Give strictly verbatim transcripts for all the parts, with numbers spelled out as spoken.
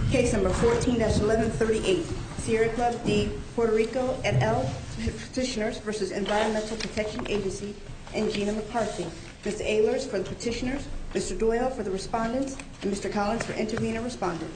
Case number fourteen dash eleven thirty-eight, Sierra Club de Puerto Rico et al. Petitioners versus Environmental Protection Agency and Gina McCarthy. Mister Ehlers for the petitioners, Mister Doyle for the respondents, and Mister Collins for intervener respondent.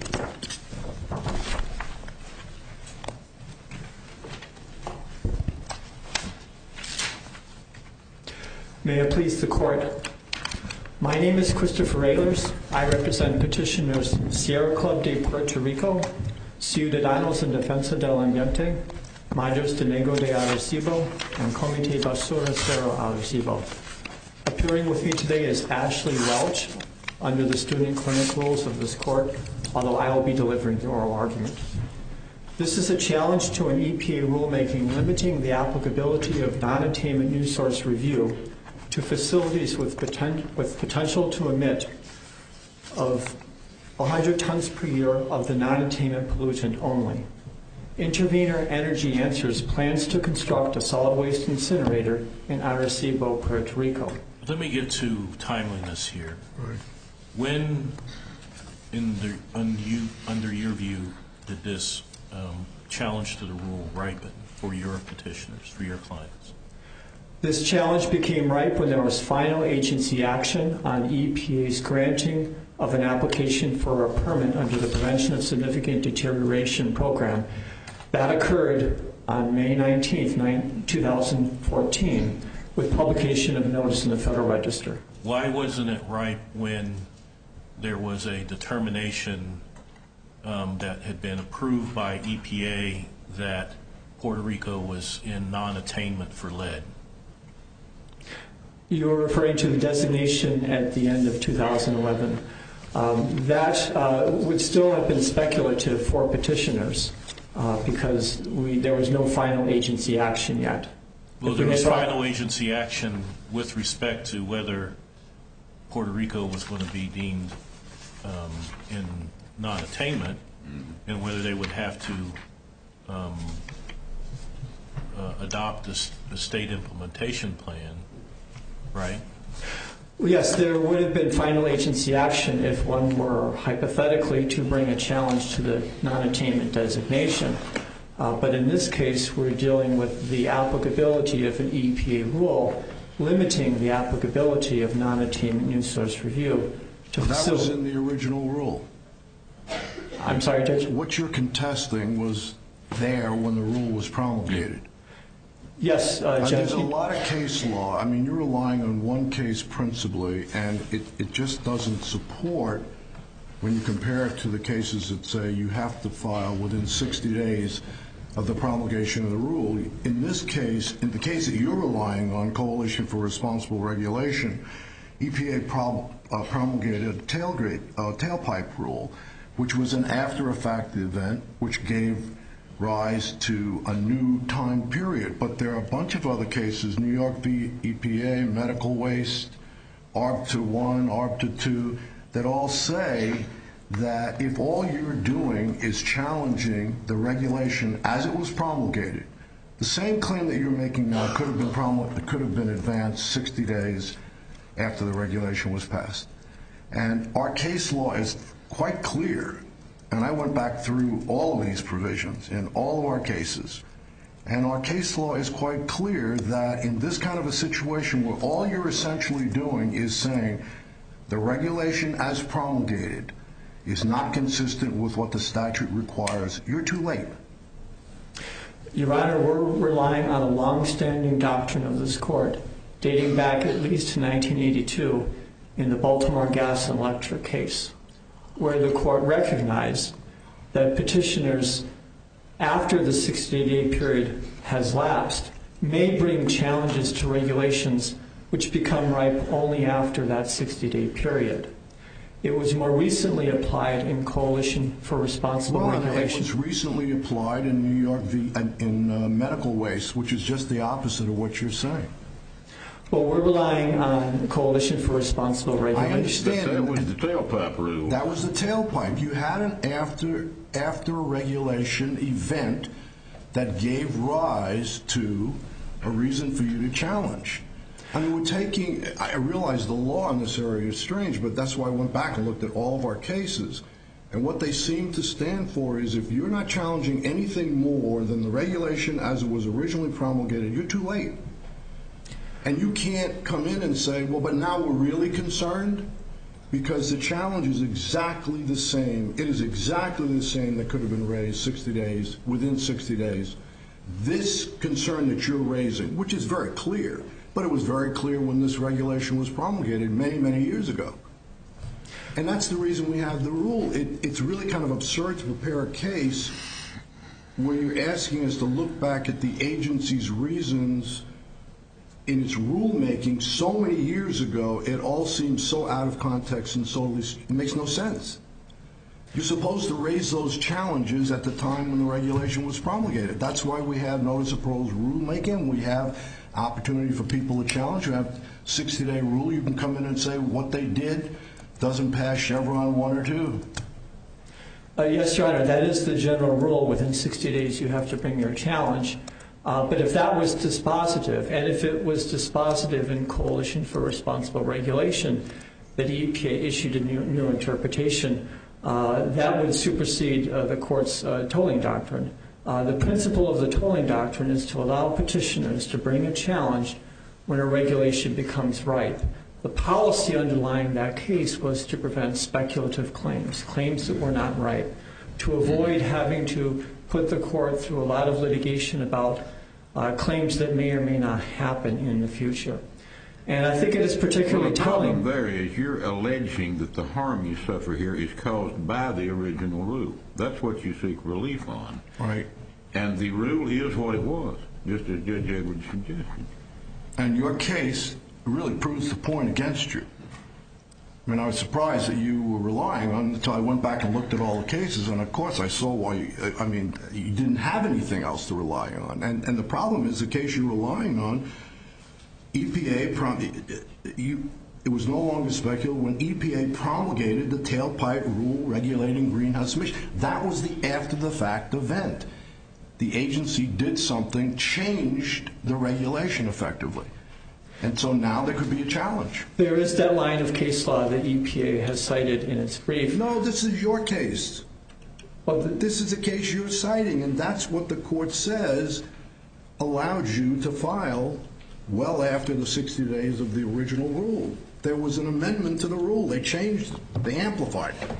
May it please the court. My name is Christopher Ehlers. I represent petitioners Sierra Club de Puerto Rico, Ciudadanos en Defensa del Ambiente, Madres de Negro de Arecibo, and Comité Basura Cero Arecibo. Appearing with me today is Ashley Welch, under the student clinic rules of this court, although I will be delivering the oral argument. This is a challenge to an E P A rulemaking limiting the applicability of non-attainment news source review to facilities with, poten- with potential to emit of one hundred tons per year of the non-attainment pollutant only. Intervenor Energy Answers plans to construct a solid waste incinerator in Arecibo, Puerto Rico. Let me get to timeliness here. Right. When, in the, un, you, under your view, did this um, challenge to the rule ripen for your petitioners, for your clients? This challenge became ripe when there was final agency action on E P A's granting of an application for a permit under the Prevention of Significant Deterioration Program. That occurred on May nineteenth, twenty fourteen, with publication of notice in the Federal Register. Why wasn't it ripe when there was a determination um, that had been approved by E P A that Puerto Rico was in non-attainment for lead? You're referring to the designation at the end of two thousand eleven. Um, that uh, would still have been speculative for petitioners uh, because we, there was no final agency action yet. Well, there was final agency action with respect to whether Puerto Rico was going to be deemed um, in non-attainment, mm-hmm. and whether they would have to um, uh, adopt this, the state implementation plan, right? Well, yes, there would have been final agency action if one were hypothetically to bring a challenge to the non-attainment designation. Uh, but in this case, we're dealing with the applicability of an E P A rule limiting the applicability of non-attainment news source review to that was in the original rule. I'm sorry, Judge? What you're contesting was there when the rule was promulgated. Yes, uh, Judge. There's a lot of case law. I mean, you're relying on one case principally, and it, it just doesn't support when you compare it to the cases that say you have to file within sixty days of the promulgation of the rule. In this case, in the case that you're relying on, Coalition for Responsible Regulation, E P A prom, uh, promulgated a tailgate, uh, tailpipe rule, which was an after-effect event, which gave rise to a new time period. But there are a bunch of other cases, New York v. E P A, medical waste, A R B T one, A R B T two, that all say that if all you're doing is challenging the regulation as it was promulgated, the same claim that you're making now could have been promulgated, could have been advanced sixty days after the regulation was passed. And our case law is quite clear, and I went back through all of these provisions in all of our cases, and our case law is quite clear that in this kind of a situation where all you're essentially doing is saying the regulation as promulgated is not consistent with what the statute requires, you're too late. Your Honor, we're relying on a long-standing doctrine of this court dating back at least to nineteen eighty-two in the Baltimore Gas and Electric case, where the court recognized that petitioners, after the sixty-day period has lapsed, may bring challenges to regulations which become ripe only after that sixty-day period. It was more recently applied in Coalition for Responsible well, Regulation. It was recently applied in New York v. in uh, medical waste, which is just the opposite of what you're saying. Well, we're relying on Coalition for Responsible Regulation. I understand. That was the tailpipe rule. That was the tailpipe. You had an after after regulation event that gave rise to a reason for you to challenge. I mean, we're taking, I realize the law in this area is strange, but that's why I went back and looked at all of our cases. And what they seem to stand for is if you're not challenging anything more than the regulation as it was originally promulgated, you're too late. And you can't come in and say, well, but now we're really concerned, because the challenge is exactly the same. It is exactly the same that could have been raised sixty days, within sixty days. This concern that you're raising, which is very clear, but it was very clear when this regulation was promulgated many, many years ago. And that's the reason we have the rule. It, it's really kind of absurd to prepare a case where you're asking us to look back at the agency's reasons in its rulemaking so many years ago. It all seems so out of context and so it makes no sense. You're supposed to raise those challenges at the time when the regulation was promulgated. That's why we have notice of proposed rulemaking. We have opportunity for people to challenge. You have sixty-day rule. You can come in and say what they did doesn't pass Chevron one or two. Uh, yes, Your Honor, that is the general rule. Within sixty days, you have to bring your challenge. Uh, but if that was dispositive, and if it was dispositive in Coalition for Responsible Regulation, that E P A issued a new, new interpretation, uh, that would supersede uh, the court's uh, tolling doctrine. Uh, the principle of the tolling doctrine is to allow petitioners to bring a challenge when a regulation becomes ripe. The policy underlying that case was to prevent speculative claims, claims that were not ripe, to avoid having to put the court through a lot of litigation about uh, claims that may or may not happen in the future. And I think it is particularly well, the telling. problem there is you're alleging that the harm you suffer here is caused by the original rule. That's what you seek relief on. Right. And the rule is what it was, just as Judge Edwards suggested. And your case really proves the point against you. I mean, I was surprised that you were relying on until I went back and looked at all the cases, and of course I saw why, you, I mean, you didn't have anything else to rely on. And, and the problem is the case you're relying on, E P A, prom- you, it was no longer speculative when E P A promulgated the tailpipe rule regulating greenhouse emissions. That was the after-the-fact event. The agency did something, changed the regulation effectively. And so now there could be a challenge. There is that line of case law that E P A has cited in its brief. No, this is your case. Well, the, This is the case you're citing, and that's what the court says allowed you to file well after the sixty days of the original rule. There was an amendment to the rule. They changed it. They amplified it.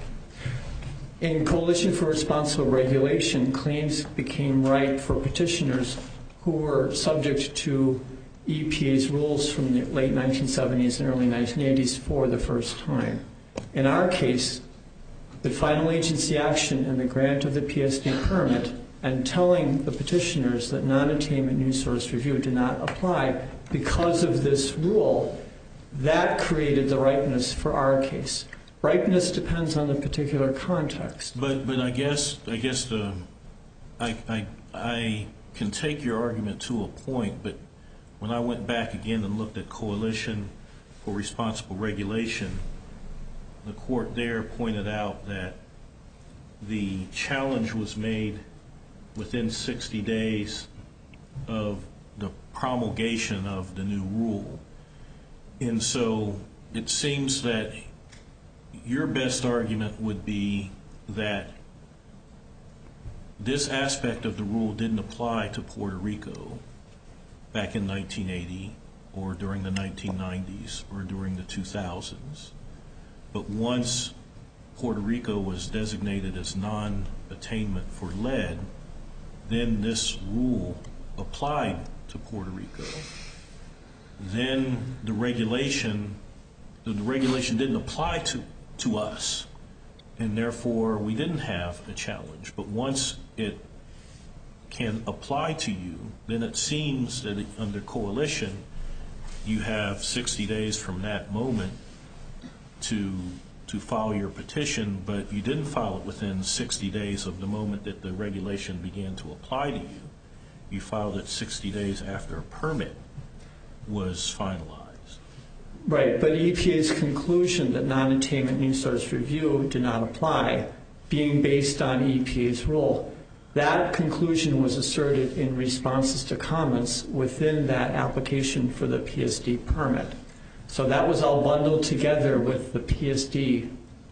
in Coalition for Responsible Regulation, claims became ripe for petitioners who were subject to E P A's rules from the late nineteen seventies and early nineteen eighties for the first time. In our case, the final agency action and the grant of the P S D permit and telling the petitioners that non-attainment new source review did not apply because of this rule, that created the ripeness for our case. Ripeness depends on the particular context. But but I guess I guess the I I I can take your argument to a point, but when I went back again and looked at Coalition for Responsible Regulation, the court there pointed out that the challenge was made within sixty days of the promulgation of the new rule. And so it seems that your best argument would be that this aspect of the rule didn't apply to Puerto Rico back in nineteen eighty or during the nineteen nineties or during the two thousands. But once Puerto Rico was designated as non-attainment for lead, then this rule applied to Puerto Rico. Then the regulation, the regulation didn't apply to, to us, and therefore we didn't have a challenge. But once it can apply to you, then it seems that under Coalition, you have sixty days from that moment to to file your petition, but you didn't file it within sixty days of the moment that the regulation began to apply to you. You filed it sixty days after a permit was finalized. Right, but E P A's conclusion that non-attainment new source review did not apply, being based on E P A's rule, that conclusion was asserted in responses to comments within that application for the P S D permit. So that was all bundled together with the P S D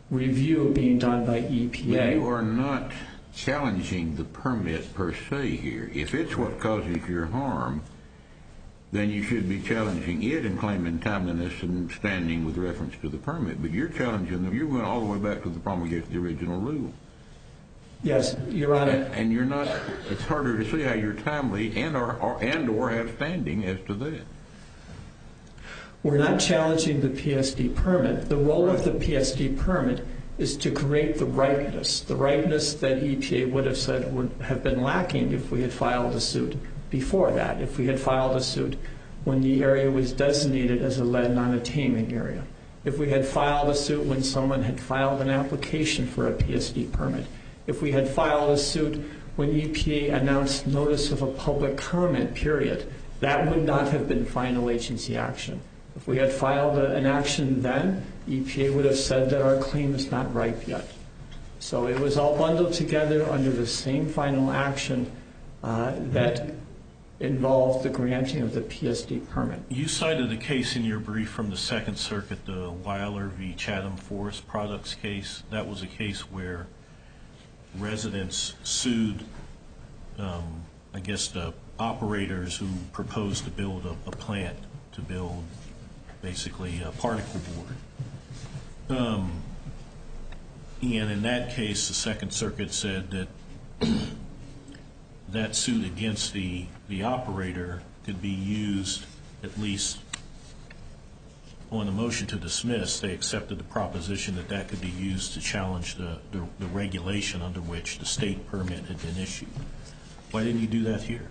review being done by E P A. But you are not challenging the permit per se here. If it's what causes your harm, then you should be challenging it and claiming timeliness and standing with reference to the permit. But you're challenging them. You're going all the way back to the promulgation of the original rule. Yes, Your Honor. And, and you're not. It's harder to see how you're timely and or, or and or have standing as to that. We're not challenging the P S D permit. The role of the P S D permit is to create the ripeness, the ripeness that E P A would have said would have been lacking if we had filed a suit before that, if we had filed a suit when the area was designated as a lead non-attainment area, if we had filed a suit when someone had filed an application for a P S D permit, if we had filed a suit when E P A announced notice of a public comment period, that would not have been final agency action. If we had filed a, an action then, E P A would have said that our claim is not ripe yet. So it was all bundled together under the same final action uh, that involved the granting of the P S D permit. You cited a case in your brief from the Second Circuit, the Weiler v. Chatham Forest Products case. That was a case where residents sued, um, I guess, the operators who proposed to build a, a plant to build basically a particle board. Um, and in that case, the Second Circuit said that that suit against the, the operator could be used, at least on the motion to dismiss. They accepted the proposition that that could be used to challenge the, the, the regulation under which the state permit had been issued. Why didn't you do that here?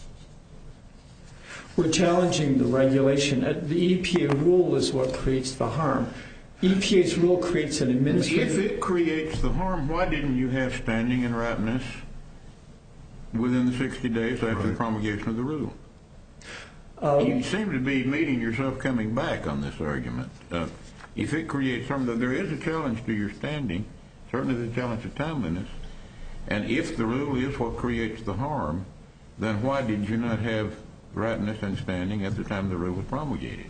We're challenging the regulation. The E P A rule is what creates the harm. E P A's rule creates an administrative... If it creates the harm, why didn't you have standing and ripeness within the sixty days after right. the promulgation of the rule? Uh, you seem to be meeting yourself coming back on this argument. Uh, if it creates harm, there is a challenge to your standing, certainly the challenge of timeliness, and if the rule is what creates the harm, then why did you not have ripeness and standing at the time the rule was promulgated?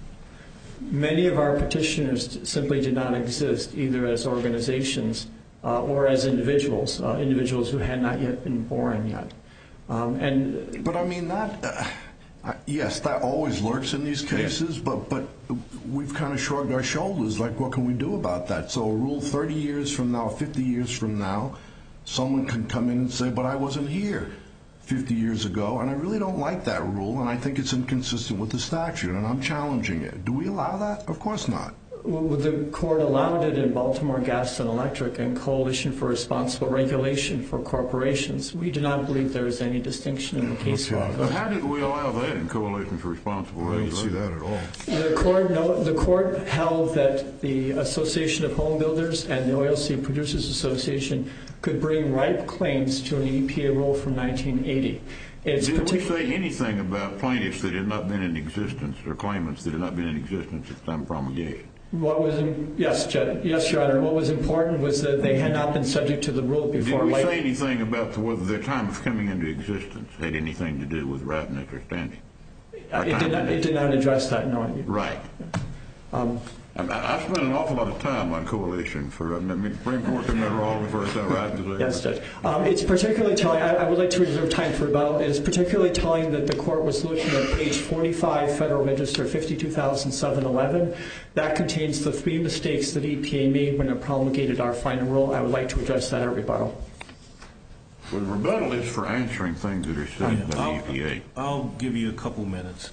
Many of our petitioners simply did not exist, either as organizations uh, or as individuals, uh, individuals who had not yet been born yet. Um, and but I mean that. Uh, uh, yes, that always lurks in these cases. Yeah. But but we've kind of shrugged our shoulders. Like, what can we do about that? So, a rule thirty years from now, fifty years from now, someone can come in and say, "But I wasn't here fifty years ago," and I really don't like that rule, and I think it's inconsistent with the statute, and I'm challenging it. Do we allow that? Of course not. Well, the court allowed it in Baltimore Gas and Electric and Coalition for Responsible Regulation for corporations. We do not believe there is any distinction in the case law. But how did we allow that in Coalition for Responsible Regulation? I don't see that at all. The court, no, the court held that the Association of Home Builders and the Oilseed Producers Association could bring ripe claims to an E P A rule from nineteen eighty. It's Did we say anything about plaintiffs that had not been in existence or claimants that had not been in existence at the time of promulgation? What was in, yes, Judge, yes, Your Honor. What was important was that they had not been subject to the rule before. Did we like, say anything about the, whether their time of coming into existence had anything to do with ripeness or standing? It did not. It did not address that, no. Right. Um, I, I spent an awful lot of time on Coalition for I mean, Supreme Court coming out wrong the first time, right? Yes, Judge. Um, it's particularly telling. I, I would like to reserve time for rebuttal. It is particularly telling that the court was looking at page forty-five, Federal Register fifty-two thousand seven hundred eleven. That contains the three mistakes that E P A made when it promulgated our final rule. I would like to address that at rebuttal. Well, the rebuttal is for answering things that are said by I'll, the E P A. I'll give you a couple minutes.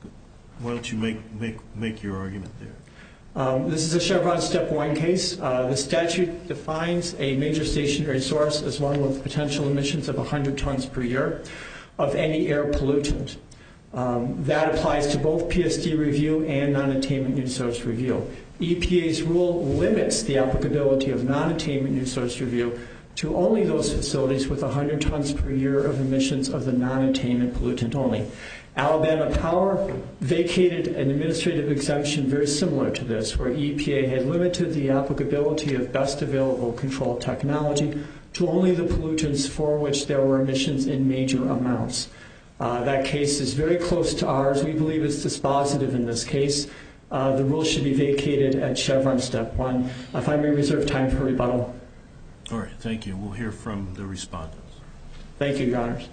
Why don't you make make make your argument there? Um, this is a Chevron Step one case. Uh, the statute defines a major stationary source as one with potential emissions of one hundred tons per year of any air pollutant. Um, that applies to both P S D review and non-attainment new source review. E P A's rule limits the applicability of non-attainment new source review to only those facilities with one hundred tons per year of emissions of the non-attainment pollutant only. Alabama Power vacated an administrative exemption very similar to this, where E P A had limited the applicability of best available control technology to only the pollutants for which there were emissions in major amounts. Uh, that case is very close to ours. We believe it's dispositive in this case. Uh, the rule should be vacated at Chevron Step one. If I may reserve time for rebuttal. All right, thank you. We'll hear from the respondents. Thank you, Your Honors.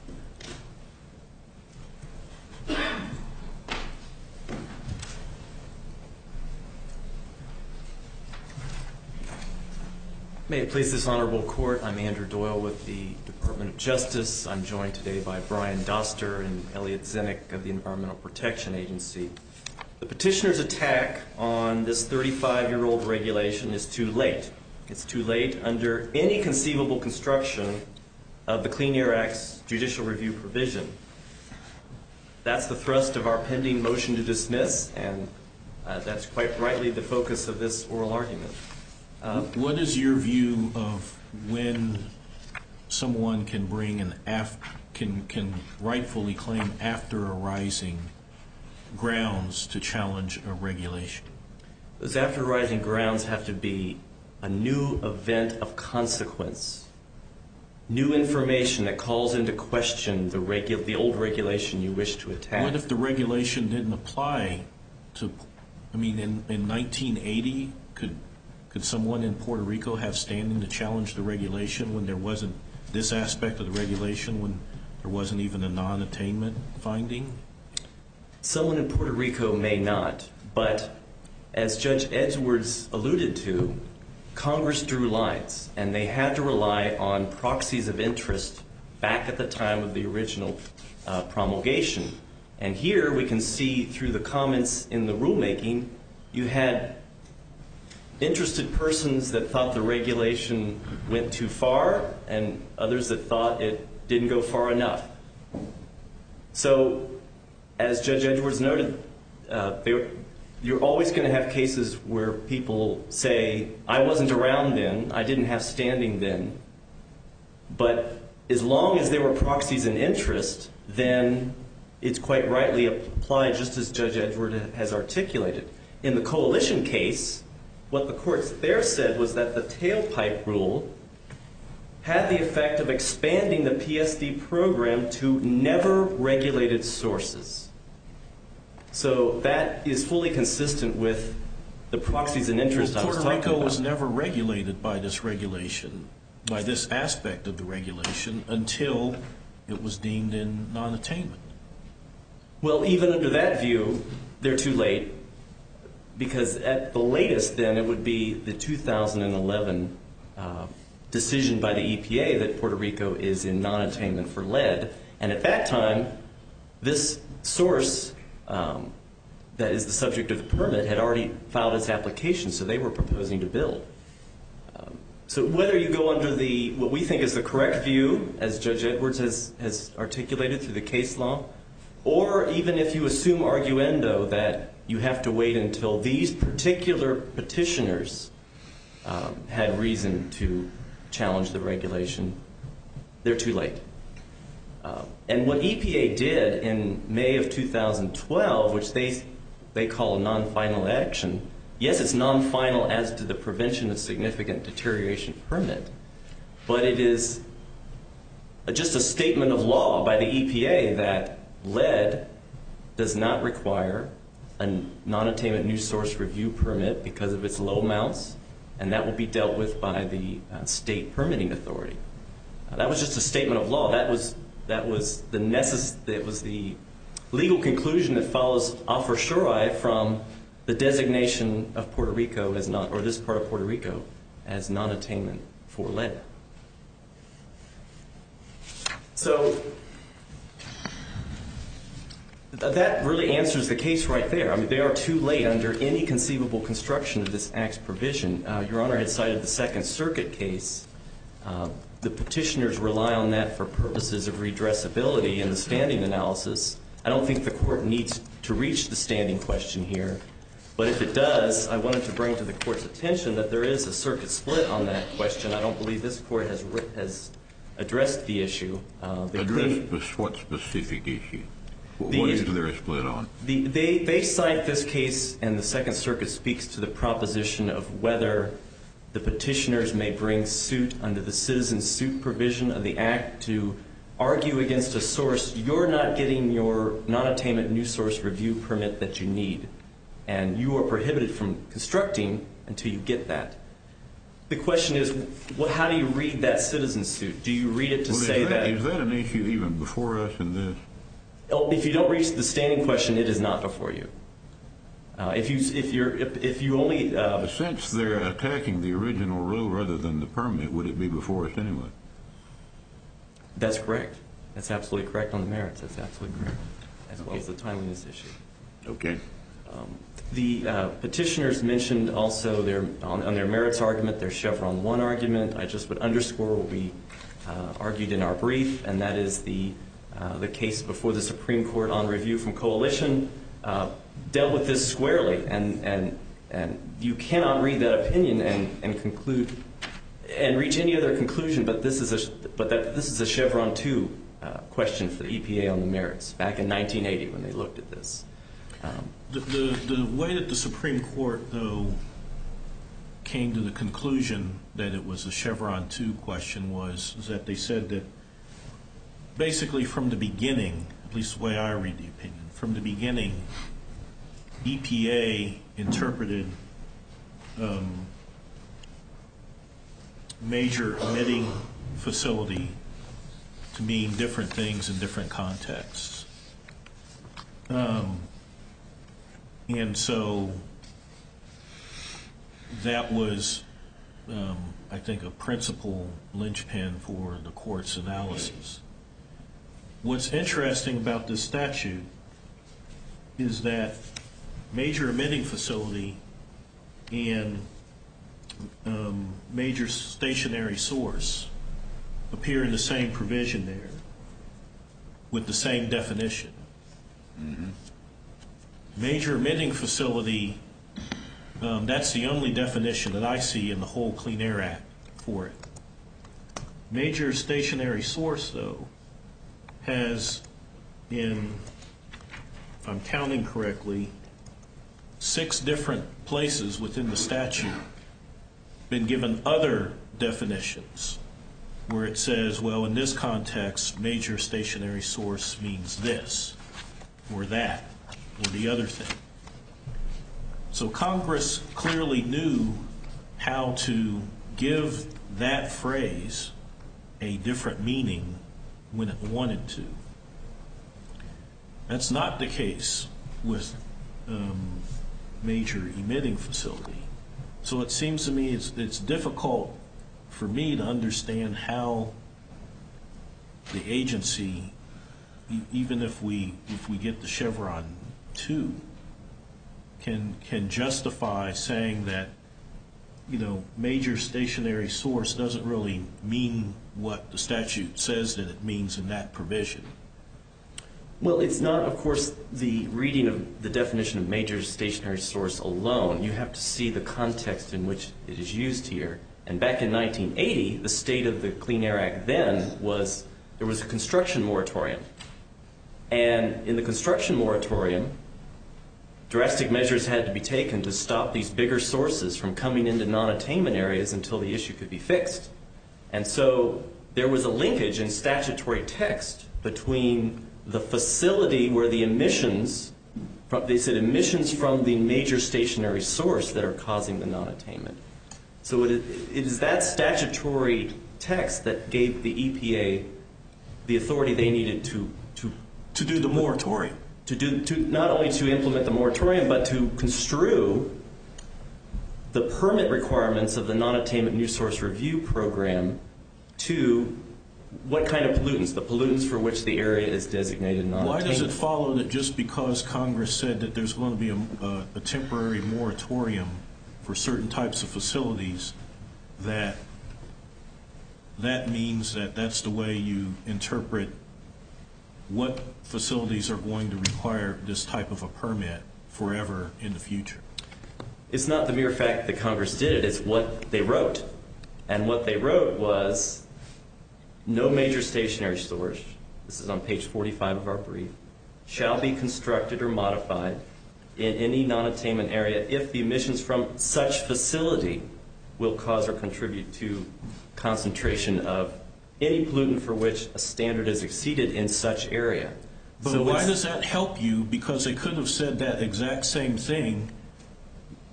May it please this honorable court, I'm Andrew Doyle with the Department of Justice. I'm joined today by Brian Doster and Elliot Zinnick of the Environmental Protection Agency. The petitioner's attack on this thirty-five-year-old regulation is too late. It's too late under any conceivable construction of the Clean Air Act's judicial review provision. That's the thrust of our pending motion to dismiss, and uh, that's quite rightly the focus of this oral argument. Uh, what is your view of when someone can bring an af can can rightfully claim after arising grounds to challenge a regulation? Those after arising grounds have to be a new event of consequence, new information that calls into question the regu the old regulation you wish to attack. What if the regulation didn't apply to? I mean, in in nineteen eighty, could Could someone in Puerto Rico have standing to challenge the regulation when there wasn't this aspect of the regulation, when there wasn't even a non-attainment finding? Someone in Puerto Rico may not, but as Judge Edwards alluded to, Congress drew lines, and they had to rely on proxies of interest back at the time of the original uh, promulgation. And here we can see through the comments in the rulemaking, you had interested persons that thought the regulation went too far and others that thought it didn't go far enough. So, as Judge Edwards noted, uh, they, you're always going to have cases where people say, I wasn't around then, I didn't have standing then, but as long as there were proxies in interest, then it's quite rightly applied just as Judge Edwards has articulated. In the coalition case, what the courts there said was that the tailpipe rule had the effect of expanding the P S D program to never regulated sources. So that is fully consistent with the proxies and interest well, I was talking talking Rico about. was never regulated by this regulation, by this aspect of the regulation, until it was deemed in non-attainment. Well, even under that view, they're too late. Because at the latest, then, it would be the two thousand eleven uh, decision by the E P A that Puerto Rico is in non-attainment for lead. And at that time, this source um, that is the subject of the permit had already filed its application, so they were proposing to build. Um, so whether you go under the what we think is the correct view, as Judge Edwards has, has articulated through the case law, or even if you assume arguendo that you have to wait until these particular petitioners um, had reason to challenge the regulation, they're too late. Uh, and what E P A did in May of two thousand twelve, which they, they call a non-final action, yes, it's non-final as to the prevention of significant deterioration permit, but it is just a statement of law by the E P A that lead does not require a non-attainment new source review permit because of its low amounts, and that will be dealt with by the uh, state permitting authority. Uh, that was just a statement of law. That was that was the necess that was the legal conclusion that follows a fortiori from the designation of Puerto Rico as not, or this part of Puerto Rico, as non-attainment for lead. So that really answers the case right there. I mean, they are too late under any conceivable construction of this Act's provision. Uh, Your Honor had cited the Second Circuit case. Uh, the petitioners rely on that for purposes of redressability in the standing analysis. I don't think the court needs to reach the standing question here. But if it does, I wanted to bring to the court's attention that there is a circuit split on that question. I don't believe this court has, has addressed the issue. Uh, the Addressed what specific issue? What The, is there a split on? The, they, they cite this case, and the Second Circuit speaks to the proposition of whether the petitioners may bring suit under the citizen suit provision of the Act to argue against a source you're not getting your non-attainment new source review permit that you need. and you are prohibited from constructing until you get that. The question is, what, how do you read that citizen suit? Do you read it to well, say is that, that... Is that an issue even before us in this? Oh, if you don't reach the standing question, it is not before you. Uh, if you if you're if, if you only uh, since they're attacking the original rule rather than the permit, would it be before us anyway? That's correct. That's absolutely correct on the merits. That's absolutely correct, as well as the timeliness issue. Okay. Um, the uh, petitioners mentioned also their on, on their merits argument, their Chevron one argument. I just would underscore what we uh, argued in our brief, and that is the uh, the case before the Supreme Court on review from Coalition uh, dealt with this squarely, and and and you cannot read that opinion and, and conclude and reach any other conclusion, but this is a but that this is a Chevron two uh, question for the E P A on the merits back in nineteen eighty when they looked at this. Um, The, the, the way that the Supreme Court, though, came to the conclusion that it was a Chevron two question was is that they said that basically from the beginning, at least the way I read the opinion, from the beginning, E P A interpreted um, major emitting facility to mean different things in different contexts. Um, And so that was, um, I think, a principal linchpin for the court's analysis. What's interesting about this statute is that major emitting facility and um, major stationary source appear in the same provision there with the same definition. Mm-hmm. Major emitting facility, um, that's the only definition that I see in the whole Clean Air Act for it. Major stationary source, though, has in, if I'm counting correctly, six different places within the statute been given other definitions where it says, well, in this context, major stationary source means this or that or the other thing. So Congress clearly knew how to give that phrase a different meaning when it wanted to. That's not the case with um, major emitting facility. So it seems to me it's, it's difficult for me to understand how the agency, e- even if we if we get the Chevron two, can can justify saying that, you know, major stationary source doesn't really mean what the statute says that it means in that provision. Well, it's not, of course, the reading of the definition of major stationary source alone. You have to see the context in which it is used here. And back in nineteen eighty, the state of the Clean Air Act then was there was a construction moratorium. And in the construction moratorium, drastic measures had to be taken to stop these bigger sources from coming into non-attainment areas until the issue could be fixed. And so there was a linkage in statutory text between the facility where the emissions, they said emissions from the major stationary source that are causing the non-attainment. So it is that statutory text that gave the E P A the authority they needed to to to do the moratorium. To do to not only to implement the moratorium, but to construe the permit requirements of the non-attainment new source review program to what kind of pollutants, the pollutants for which the area is designated non-attainment. Why does it follow that just because Congress said that there's going to be a, a, a temporary moratorium for certain types of facilities, that that means that that's the way you interpret what facilities are going to require this type of a permit forever in the future? It's not the mere fact that Congress did it, it's what they wrote. And what they wrote was no major stationary source, this is on page forty-five of our brief, shall be constructed or modified in any non-attainment area if the emissions from such facility will cause or contribute to concentration of any pollutant for which a standard is exceeded in such area. But so why does that help you? Because they could have said that exact same thing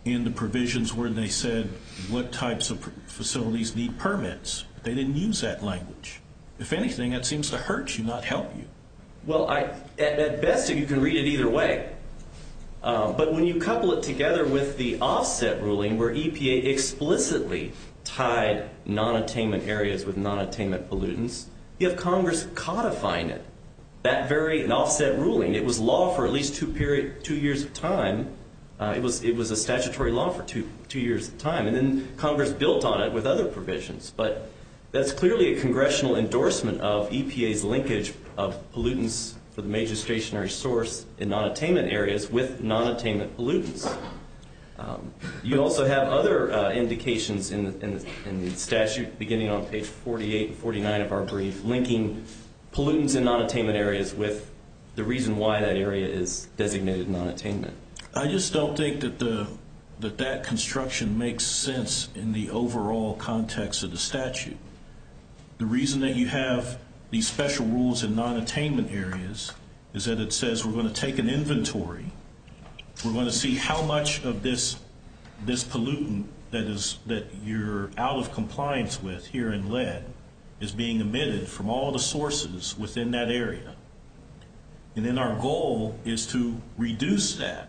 in the provisions where they said what types of facilities need permits. They didn't use that language. If anything, that seems to hurt you, not help you. Well, I, at, at best, you can read it either way. Uh, but when you couple it together with the offset ruling, where E P A explicitly tied non-attainment areas with non-attainment pollutants, you have Congress codifying it. That very an offset ruling, it was law for at least two period, two years of time. Uh, it was it was a statutory law for two two years of time, and then Congress built on it with other provisions. But that's clearly a congressional endorsement of E P A's linkage of pollutants for the major stationary source in non-attainment areas with non-attainment pollutants. Um, you also have other uh, indications in the, in, the, in the statute, beginning on page forty-eight and forty-nine of our brief, linking pollutants in non-attainment areas with the reason why that area is designated non-attainment. I just don't think that the that that construction makes sense in the overall context of the statute. The reason that you have these special rules in non-attainment areas is that it says we're going to take an inventory. We're going to see how much of this this pollutant that is that you're out of compliance with here in lead is being emitted from all the sources within that area. And then our goal is to reduce that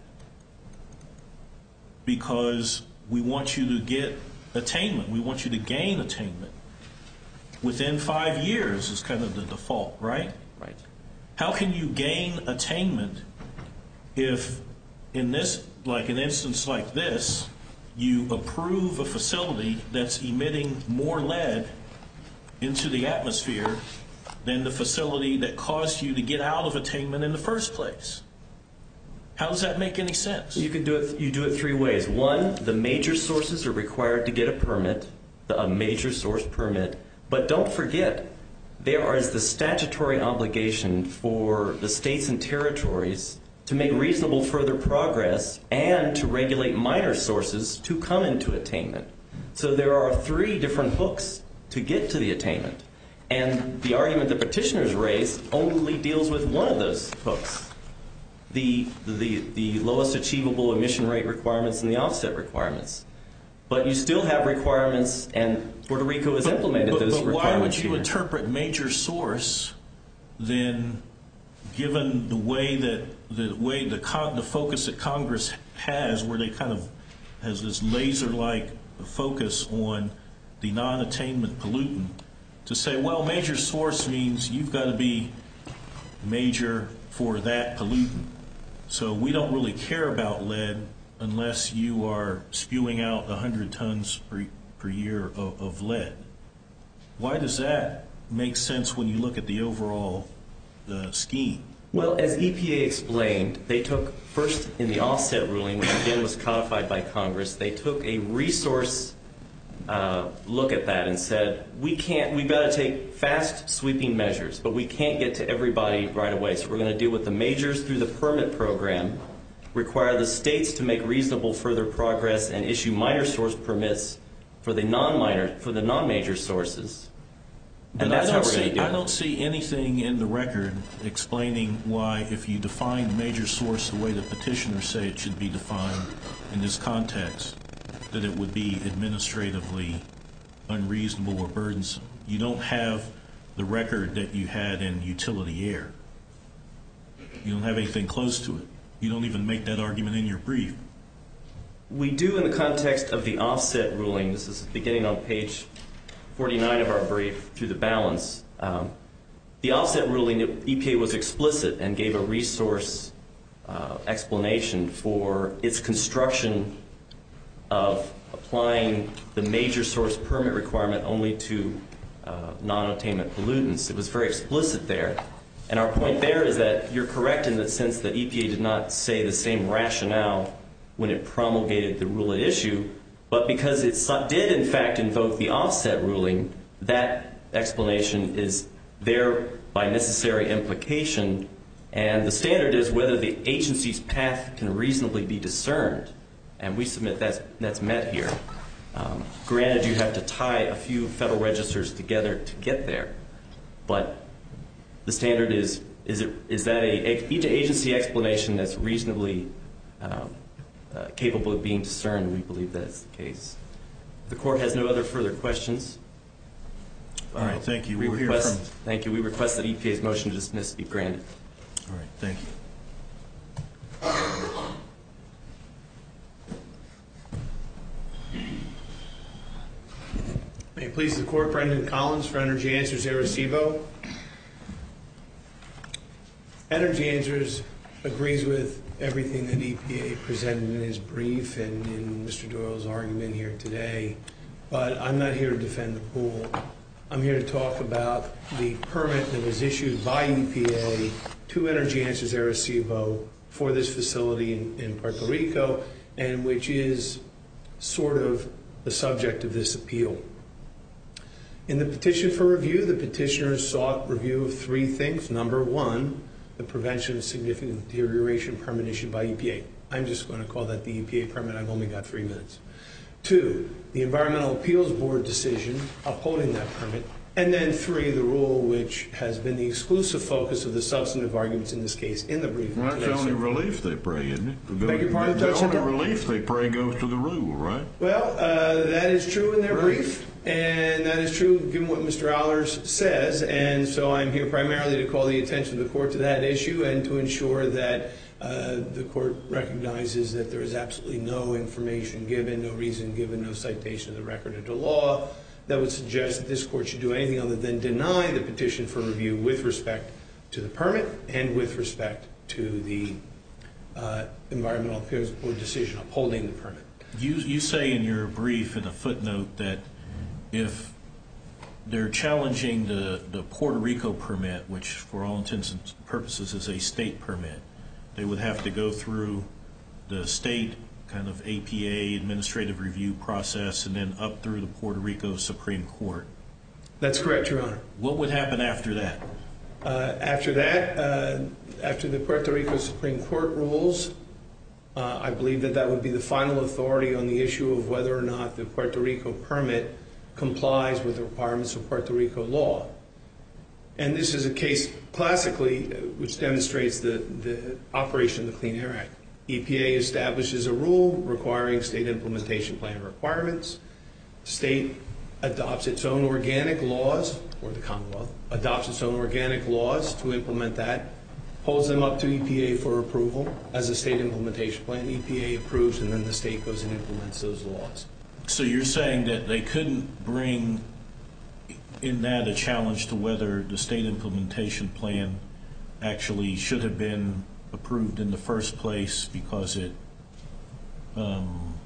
because we want you to get attainment. We want you to gain attainment. Within five years is kind of the default, right? Right. How can you gain attainment if in this, like an instance like this, you approve a facility that's emitting more lead into the atmosphere than the facility that caused you to get out of attainment in the first place? How does that make any sense? You can do it. You do it three ways. One, the major sources are required to get a permit, a major source permit. But don't forget, there is the statutory obligation for the states and territories to make reasonable further progress and to regulate minor sources to come into attainment. So there are three different hooks to get to the attainment. And the argument the petitioners raised only deals with one of those hooks, the, the, the lowest achievable emission rate requirements and the offset requirements. But you still have requirements, and Puerto Rico has implemented but, those but requirements. Why would you here. interpret major source then, given the way that the way the con- the focus that Congress has, where they kind of has this laser-like focus on the non-attainment pollutant, to say, well, major source means you've got to be major for that pollutant. So we don't really care about lead unless you are spewing out one hundred tons per, per year of, of lead. Why does that make sense when you look at the overall uh, scheme? Well, as E P A explained, they took, first in the offset ruling, which again was codified by Congress, they took a resource uh, look at that and said, we can't, we've got to take fast sweeping measures, but we can't get to everybody right away. So we're going to deal with the majors through the permit program, require the states to make reasonable further progress and issue minor source permits for the non-minor, for the non-major sources. And But that's I how don't we're going to see do it. I don't see anything in the record explaining why, if you define major source the way the petitioners say it should be defined in this context, that it would be administratively unreasonable or burdensome. You don't have the record that you had in utility air. You don't have anything close to it. You don't even make that argument in your brief. We do in the context of the offset ruling. This is beginning on page forty-nine of our brief, through the balance. Um, the offset ruling, E P A was explicit and gave a resource uh, explanation for its construction of applying the major source permit requirement only to uh, non-attainment pollutants. It was very explicit there. And our point there is that you're correct in the sense that E P A did not say the same rationale when it promulgated the rule at issue, but because it did in fact invoke the offset ruling, that explanation is there by necessary implication, and the standard is whether the agency's path can reasonably be discerned. And we submit that's, that's met here. Um, granted, you have to tie a few Federal Registers together to get there, but the standard is, is, it, is that a, a agency explanation that's reasonably um, uh, capable of being discerned. We believe that's the case. If the court has no other further questions. All right, thank you. We We'll request, hear from... Thank you. We request that E P A's motion to dismiss be granted. All right, thank you. May it please the court, Brendan Collins for Energy Answers Arecibo. Energy Answers agrees with everything that E P A presented in his brief and in Mister Doyle's argument here today, but I'm not here to defend the pool. I'm here to talk about the permit that was issued by E P A to Energy Answers Arecibo for this facility in, in Puerto Rico, and which is sort of the subject of this appeal. In the petition for review, the petitioners sought review of three things. Number one, the prevention of significant deterioration permit issued by E P A. I'm just going to call that the E P A permit. I've only got three minutes. Two, the Environmental Appeals Board decision upholding that permit. And then three, the rule which has been the exclusive focus of the substantive arguments in this case in the brief. Well, that's the only relief they pray, isn't it? Beg your pardon, the Judge only Sentell? relief they pray goes to the rule, right? Well, uh, that is true in their Right. brief, and that is true given what Mister Allers says, and so I'm here primarily to call the attention of the court to that issue and to ensure that uh, the court recognizes that there is absolutely no information given, no reason given, no citation of the record of the law that would suggest that this court should do anything other than deny the petition for review with respect to the permit and with respect to the uh, Environmental Appeals Board decision upholding the permit. You, you say in your brief in a footnote that if they're challenging the, the Puerto Rico permit, which for all intents and purposes is a state permit, they would have to go through the state kind of A P A administrative review process and then up through the Puerto Rico Supreme Court. That's correct, Your Honor. What would happen after that? Uh, after that, uh, after the Puerto Rico Supreme Court rules, uh, I believe that that would be the final authority on the issue of whether or not the Puerto Rico permit complies with the requirements of Puerto Rico law. And this is a case classically uh, which demonstrates the, the operation of the Clean Air Act. E P A establishes a rule requiring state implementation plan requirements. State adopts its own organic laws, or the Commonwealth adopts its own organic laws to implement that, holds them up to E P A for approval as a state implementation plan. E P A approves, and then the state goes and implements those laws. So you're saying that they couldn't bring in that a challenge to whether the state implementation plan actually should have been approved in the first place because it um,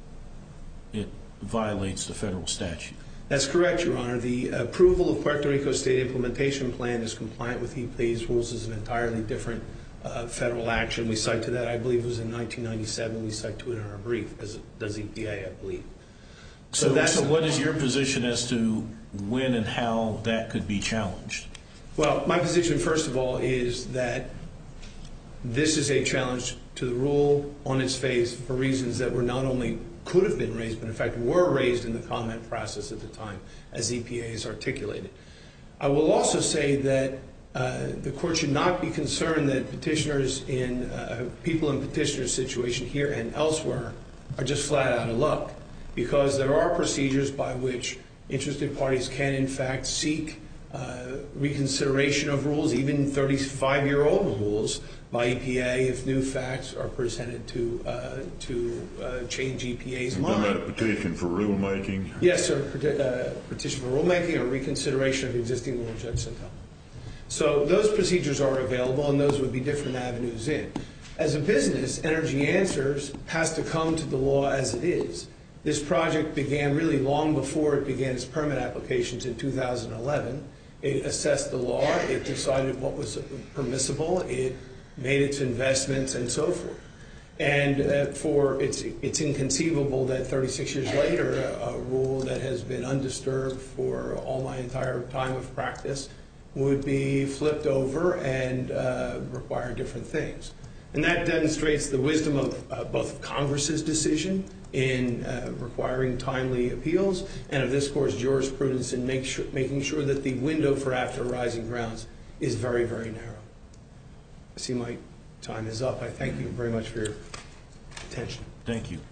it violates the federal statute? That's correct, Your Honor. The approval of Puerto Rico State Implementation Plan is compliant with E P A's rules. Is an entirely different uh, federal action. We cite to that, I believe it was in nineteen ninety-seven. We cite to it in our brief, as does E P A, I believe. So, so, that's so what is your position as to when and how that could be challenged? Well, my position, first of all, is that this is a challenge to the rule on its face for reasons that were not only could have been raised, but in fact were raised in the comment process at the time, as E P A has articulated. I will also say that uh, the court should not be concerned that petitioners in, uh, people in petitioner's situation here and elsewhere are just flat out of luck, because there are procedures by which interested parties can in fact seek uh, reconsideration of rules, even thirty-five-year-old rules, by E P A if new facts are presented to uh, to uh, change E P A's mind. You've done that petition for rulemaking? Yes, sir. Peti- uh, petition for rulemaking or reconsideration of existing rule, Judge Sentell. So those procedures are available, and those would be different avenues in. As a business, Energy Answers has to come to the law as it is. This project began really long before it began its permit applications in two thousand eleven. It assessed the law. It decided what was permissible. It made its investments and so forth. And uh, for it's it's inconceivable that thirty-six years later, a, a rule that has been undisturbed for all my entire time of practice would be flipped over and uh, require different things. And that demonstrates the wisdom of uh, both Congress's decision in uh, requiring timely appeals and of this court's jurisprudence in make sure, making sure that the window for after arising grounds is very, very narrow. I see my time is up. I thank you very much for your attention. Thank you.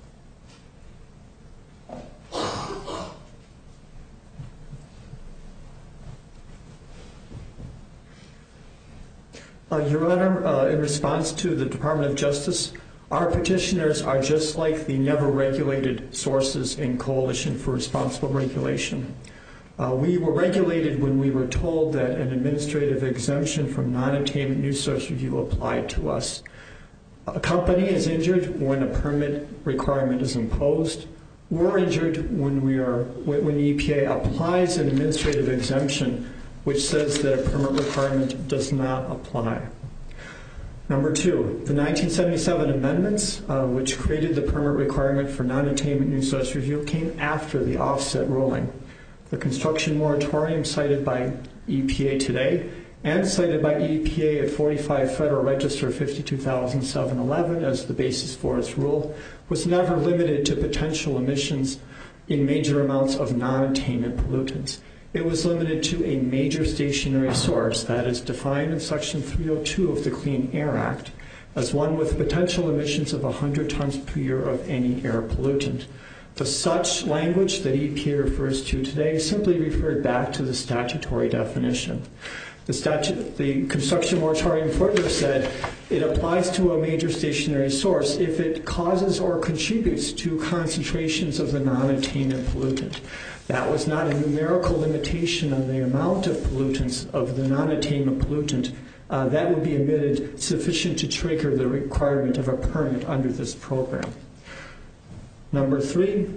Uh, Your Honor, uh, in response to the Department of Justice, our petitioners are just like the never-regulated sources in Coalition for Responsible Regulation. Uh, we were regulated when we were told that an administrative exemption from non-attainment news source review applied to us. A company is injured when a permit requirement is imposed. We're injured when we are when the E P A applies an administrative exemption which says that a permit requirement does not apply. Number two, the nineteen seventy-seven amendments, uh, which created the permit requirement for non-attainment news source review, came after the offset ruling. The construction moratorium cited by E P A today and cited by E P A at forty-five Federal Register fifty-two thousand seven hundred eleven as the basis for its rule was never limited to potential emissions in major amounts of non-attainment pollutants. It was limited to a major stationary source that is defined in Section three oh two of the Clean Air Act as one with potential emissions of one hundred tons per year of any air pollutant. The such language that E P A refers to today simply referred back to the statutory definition. The, statute, the construction moratorium further said it applies to a major stationary source if it causes or contributes to concentrations of the non-attainment pollutant. That was not a numerical limitation on the amount of pollutants of the non-attainment pollutant uh, that would be emitted sufficient to trigger the requirement of a permit under this program. Number three,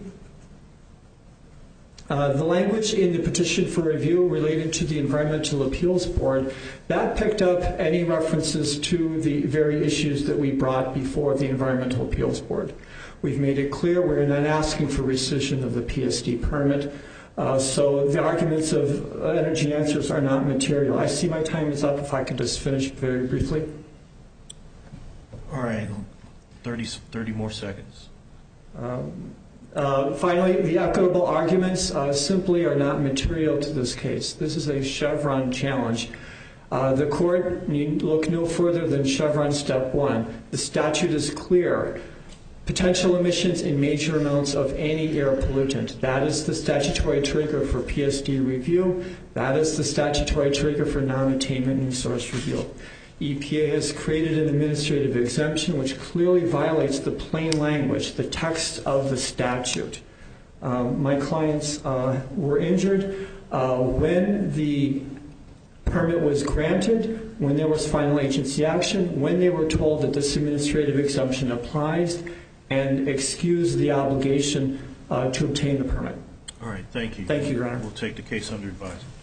uh, the language in the petition for review related to the Environmental Appeals Board, that picked up any references to the very issues that we brought before the Environmental Appeals Board. We've made it clear we're not asking for rescission of the P S D permit, uh, so the arguments of Energy Answers are not material. I see my time is up. If I could just finish very briefly. All right, thirty, thirty more seconds. Um, uh, finally, the equitable arguments uh, simply are not material to this case. This is a Chevron challenge. Uh, the court need look no further than Chevron step one. The statute is clear. Potential emissions in major amounts of any air pollutant. That is the statutory trigger for P S D review. That is the statutory trigger for non-attainment news source review. E P A has created an administrative exemption which clearly violates the plain language, the text of the statute. Um, my clients uh, were injured uh, when the permit was granted, when there was final agency action, when they were told that this administrative exemption applies, and excuse the obligation uh, to obtain the permit. All right, thank you. Thank you, Your Honor. We'll take the case under advisement.